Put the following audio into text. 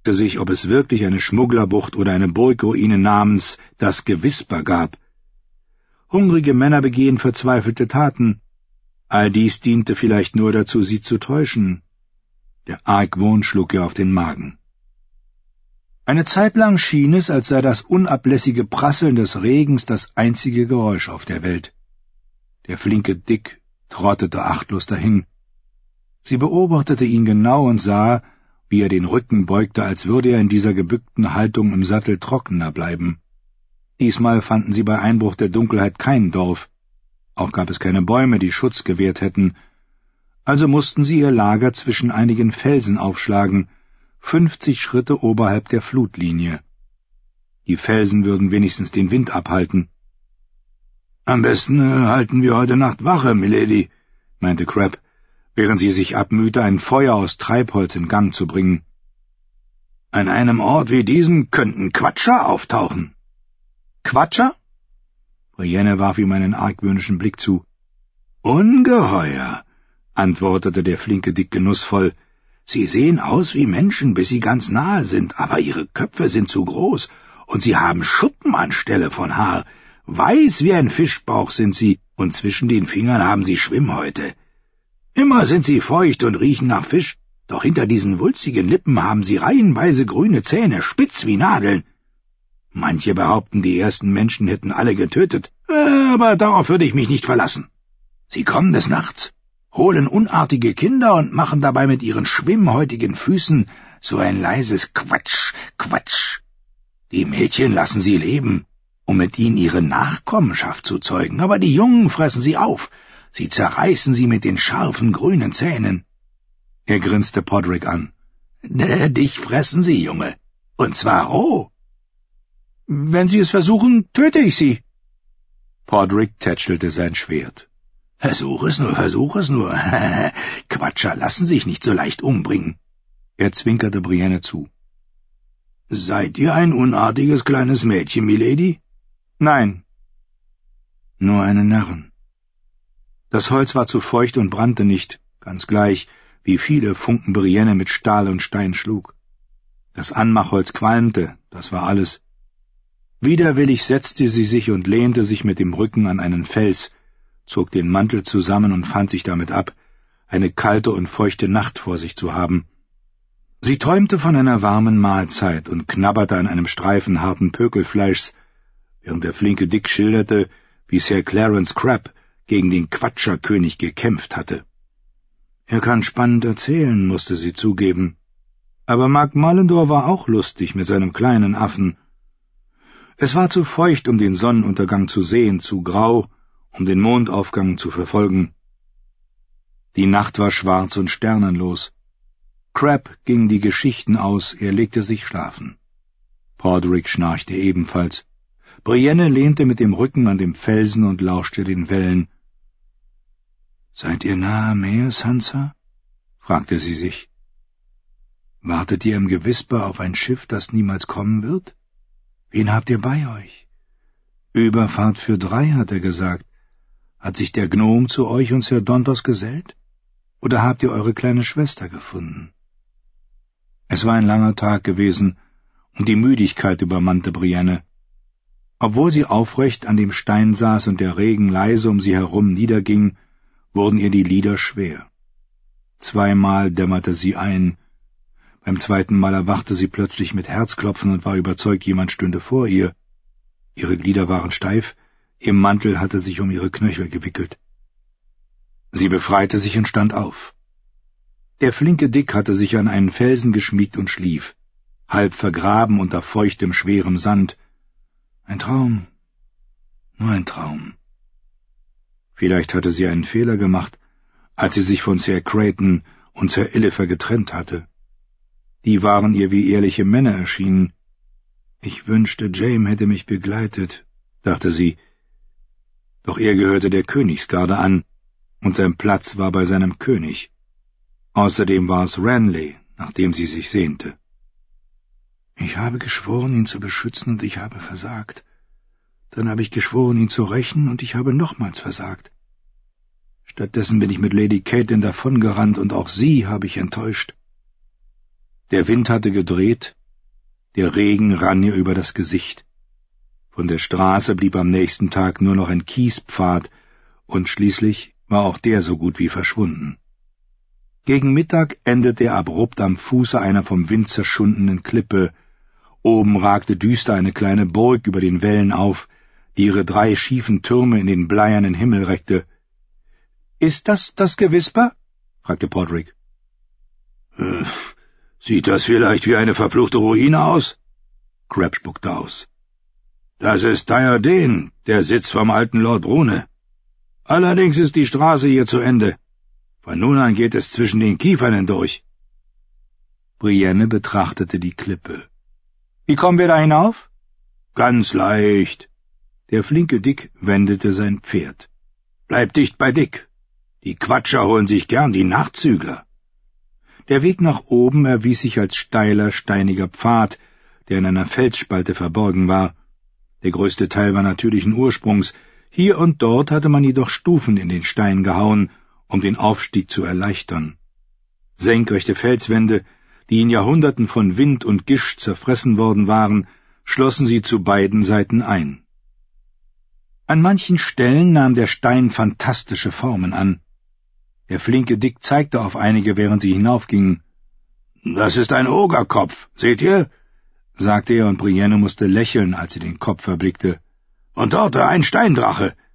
fragte sich, ob es wirklich eine Schmugglerbucht oder eine Burgruine namens das Gewisper gab. Hungrige Männer begehen verzweifelte Taten. All dies diente vielleicht nur dazu, sie zu täuschen. Der Argwohn schlug ihr auf den Magen. Eine Zeit lang schien es, als sei das unablässige Prasseln des Regens das einzige Geräusch auf der Welt. Der flinke Dick trottete achtlos dahin. Sie beobachtete ihn genau und sah, wie er den Rücken beugte, als würde er in dieser gebückten Haltung im Sattel trockener bleiben. Diesmal fanden sie bei Einbruch der Dunkelheit kein Dorf. Auch gab es keine Bäume, die Schutz gewährt hätten. Also mussten sie ihr Lager zwischen einigen Felsen aufschlagen, 50 Schritte oberhalb der Flutlinie. Die Felsen würden wenigstens den Wind abhalten. »Am besten halten wir heute Nacht Wache, Milady«, meinte Crab, während sie sich abmühte, ein Feuer aus Treibholz in Gang zu bringen. »An einem Ort wie diesem könnten Quatscher auftauchen.« »Quatscher?« Brienne warf ihm einen argwöhnischen Blick zu. »Ungeheuer«, antwortete der flinke Dick genussvoll. »Sie sehen aus wie Menschen, bis sie ganz nahe sind, aber ihre Köpfe sind zu groß, und sie haben Schuppen anstelle von Haar. Weiß wie ein Fischbauch sind sie, und zwischen den Fingern haben sie Schwimmhäute. Immer sind sie feucht und riechen nach Fisch, doch hinter diesen wulstigen Lippen haben sie reihenweise grüne Zähne, spitz wie Nadeln. Manche behaupten, die ersten Menschen hätten alle getötet, aber darauf würde ich mich nicht verlassen. Sie kommen des Nachts, holen unartige Kinder und machen dabei mit ihren schwimmhäutigen Füßen so ein leises Quatsch, Quatsch. Die Mädchen lassen sie leben, um mit ihnen ihre Nachkommenschaft zu zeugen, aber die Jungen fressen sie auf, sie zerreißen sie mit den scharfen grünen Zähnen. Er grinste Podrick an. »Dich fressen sie, Junge, und zwar roh.« »Wenn Sie es versuchen, töte ich Sie.« Podrick tätschelte sein Schwert. »Versuch es nur. Quatscher lassen sich nicht so leicht umbringen.« Er zwinkerte Brienne zu. »Seid ihr ein unartiges kleines Mädchen, Milady?« »Nein.« »Nur eine Narren.« Das Holz war zu feucht und brannte nicht, ganz gleich, wie viele Funken Brienne mit Stahl und Stein schlug. Das Anmachholz qualmte, das war alles. Widerwillig setzte sie sich und lehnte sich mit dem Rücken an einen Fels, zog den Mantel zusammen und fand sich damit ab, eine kalte und feuchte Nacht vor sich zu haben. Sie träumte von einer warmen Mahlzeit und knabberte an einem Streifen harten Pökelfleischs, während der flinke Dick schilderte, wie Sir Clarence Crabb gegen den Quatscherkönig gekämpft hatte. Er kann spannend erzählen, musste sie zugeben. Aber Mark Mullendore war auch lustig mit seinem kleinen Affen. Es war zu feucht, um den Sonnenuntergang zu sehen, zu grau, um den Mondaufgang zu verfolgen. Die Nacht war schwarz und sternenlos. Crabb ging die Geschichten aus, er legte sich schlafen. Podrick schnarchte ebenfalls. Brienne lehnte mit dem Rücken an dem Felsen und lauschte den Wellen. »Seid ihr nahe am Meer, Sansa?« fragte sie sich. »Wartet ihr im Gewisper auf ein Schiff, das niemals kommen wird? Wen habt ihr bei euch? Überfahrt für 3, hat er gesagt. Hat sich der Gnom zu euch und Sir Dontos gesellt? Oder habt ihr eure kleine Schwester gefunden?« Es war ein langer Tag gewesen, und die Müdigkeit übermannte Brienne. Obwohl sie aufrecht an dem Stein saß und der Regen leise um sie herum niederging, wurden ihr die Lider schwer. 2-mal dämmerte sie ein. Beim 2. Mal erwachte sie plötzlich mit Herzklopfen und war überzeugt, jemand stünde vor ihr. Ihre Glieder waren steif, ihr Mantel hatte sich um ihre Knöchel gewickelt. Sie befreite sich und stand auf. Der flinke Dick hatte sich an einen Felsen geschmiegt und schlief, halb vergraben unter feuchtem, schwerem Sand. Ein Traum, nur ein Traum. Vielleicht hatte sie einen Fehler gemacht, als sie sich von Sir Creighton und Sir Illifer getrennt hatte. Die waren ihr wie ehrliche Männer erschienen. »Ich wünschte, Jaime hätte mich begleitet«, dachte sie. Doch er gehörte der Königsgarde an, und sein Platz war bei seinem König. Außerdem war es Renly, nach dem sie sich sehnte. »Ich habe geschworen, ihn zu beschützen, und ich habe versagt. Dann habe ich geschworen, ihn zu rächen, und ich habe nochmals versagt. Stattdessen bin ich mit Lady Catelyn davongerannt, und auch sie habe ich enttäuscht.« Der Wind hatte gedreht, Der Regen rann ihr über das Gesicht. Von der Straße blieb am nächsten Tag nur noch ein Kiespfad, und schließlich war auch der so gut wie verschwunden. Gegen Mittag endete er abrupt am Fuße einer vom Wind zerschundenen Klippe. Oben ragte düster eine kleine Burg über den Wellen auf, die ihre 3 schiefen Türme in den bleiernen Himmel reckte. »Ist das das Gewisper?« fragte Podrick. »Sieht das vielleicht wie eine verfluchte Ruine aus?« Crabbe spuckte aus. »Das ist Dyer Dane, der Sitz vom alten Lord Brune. Allerdings ist die Straße hier zu Ende. Von nun an geht es zwischen den Kiefern hindurch.« Brienne betrachtete die Klippe. »Wie kommen wir da hinauf?« »Ganz leicht.« Der flinke Dick wendete sein Pferd. »Bleib dicht bei Dick. Die Quatscher holen sich gern die Nachtzügler.« Der Weg nach oben erwies sich als steiler, steiniger Pfad, der in einer Felsspalte verborgen war. Der größte Teil war natürlichen Ursprungs. Hier und dort hatte man jedoch Stufen in den Stein gehauen, um den Aufstieg zu erleichtern. Senkrechte Felswände, die in Jahrhunderten von Wind und Gischt zerfressen worden waren, schlossen sie zu beiden Seiten ein. An manchen Stellen nahm der Stein fantastische Formen an. Der flinke Dick zeigte auf einige, während sie hinaufgingen. »Das ist ein Ogerkopf, seht ihr?« sagte er, und Brienne musste lächeln, als sie den Kopf erblickte. »Und dort ein Steindrache,